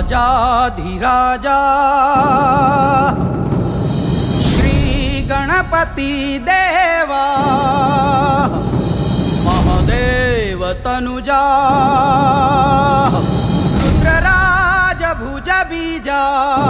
राजाधिराजा श्री गणपति देवा महादेव तनुजा रुद्रराज भुज बीजा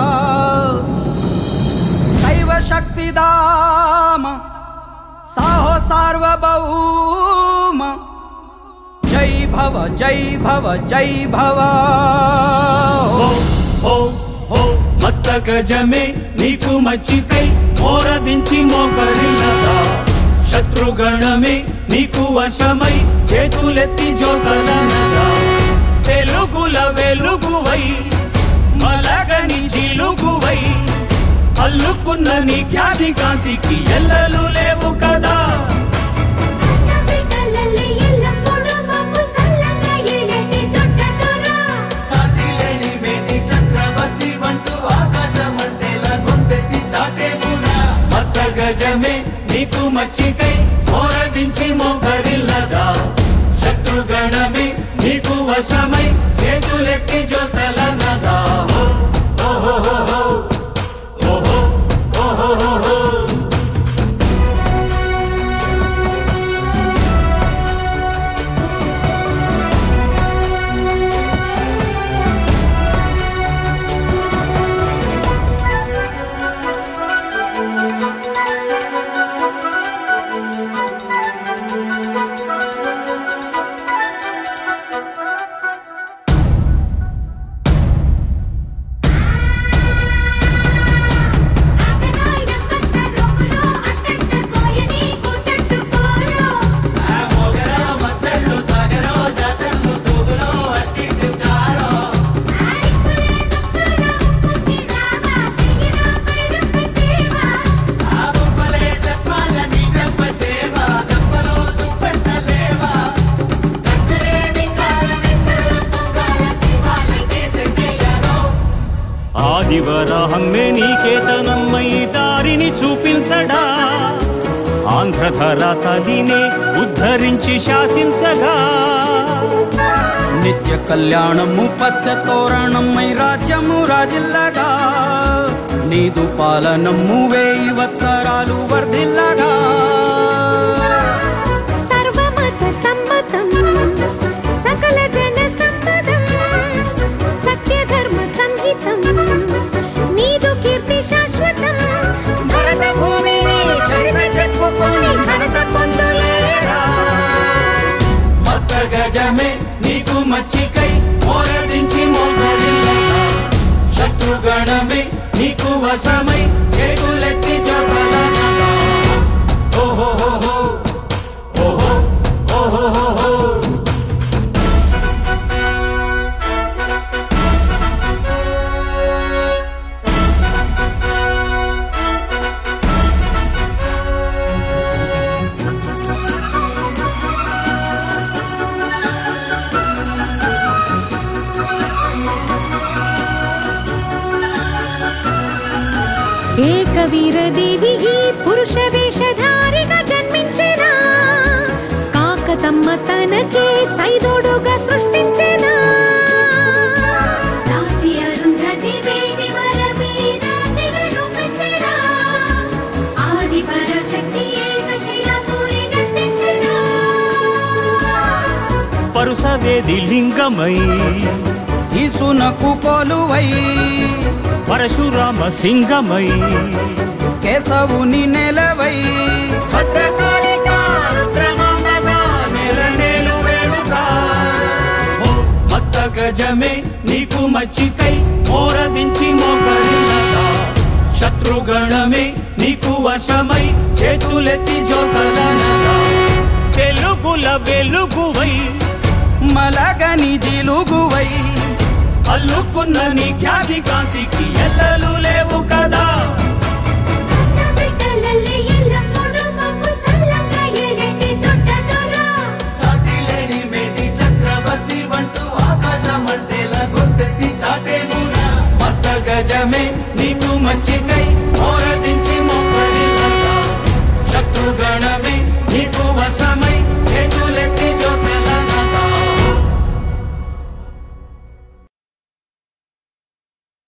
शैव शक्तिदाम साहो सार्वभौम जय भव जय भव जय भव हो हो हो मत्त गजमे नीकु मच्चिकै मोरदिंచి మోకరిల్లదా శత్రుగణమే నీకు వశమై చేతులెత్తి జోకలనదా తెలుగుల వెలుగువై మలగని జిలుగువై అల్లుకున్న నీ ఖ్యాతి కాంతికి ఎల్లలు లేవు కదా గజమే నీకు మచ్చికై మోరదించి మోకరిల్లదా శత్రుగణమే నీకు వశమై చేతులెత్తి జోతలనదా ఓహో ఓహో ఓహో ఓహో ఓహో ఆదివరాహంమే నీకేతనమ్మై దారిని చూపించడా ఆంధ్రధర తలినే ఉద్ధరించి శాసించగా నిత్య కళ్యాణము పచ్చ తోరణమై రాజ్యము రాజిల్లగా నీదు పాలనము 1000 వత్సరాలు వర్ధిల్లగా సర్వమత సమ్మతం సకల జన సమ్మతం సత్య ధర్మ సంహితం నీదు కీర్తి శాశ్వతం భరత భూమిని చరిత చెప్పుకొని ఘనత పొందులేరా మత్త గజమే నీకు మచ్చికై మోరదించి మోకరిల్లదా శత్రుగణమే నీకు వశమై చేతులెత్తి జోతలనదా ఓహో ఓహో ఓహో ఓహో ఓహో ఏకవీర దేవి పురుష వేషధారిగా జన్మించెనా కాకతమ్మ తనకే సైదోడుగా సృష్టించెనా నాటి అరుంధతి వేటి వరమే నాటిగా రూపించెనా ఆది పరశక్తి ఏకశిలాపురి గట్టించెనా పరుసవేది లింగమై ఈసునకు కొలువై పరశురామ సింగమై కేశవుని నెలవై భద్రకాళికా రుద్రమాంబగా నెలనేలు వేడుగా మత్త గజమే నీకు మచ్చికై మోరదించి మోకరిల్లదా శత్రుగణమే నీకు వశమై చేతులెత్తి జోకలనదా తెలుగుల వెలుగువై మలగని జిలుగువై అల్లుకున్న నీ ఖ్యాతి కాంతికి ఎల్లలు లేవు కదా